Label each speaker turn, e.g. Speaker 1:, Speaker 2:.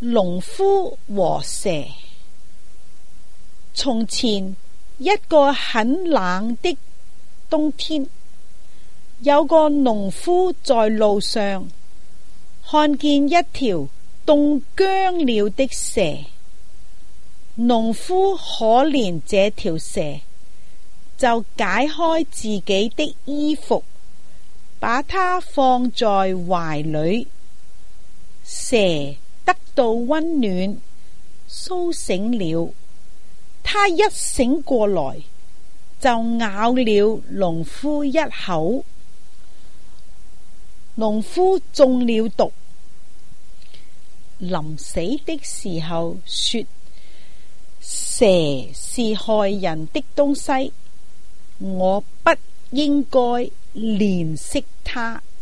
Speaker 1: 農夫和蛇。從前一個很冷的冬天，有個農夫在路上看見一條凍僵了的蛇。農夫可憐這條蛇，就解開自己的衣服，把它放在懷裏。蛇得到溫暖，蘇醒了。它一醒過來，就咬了農夫一口。農夫中了毒，臨死的時候說：蛇是害人的東西，我不應該憐惜它。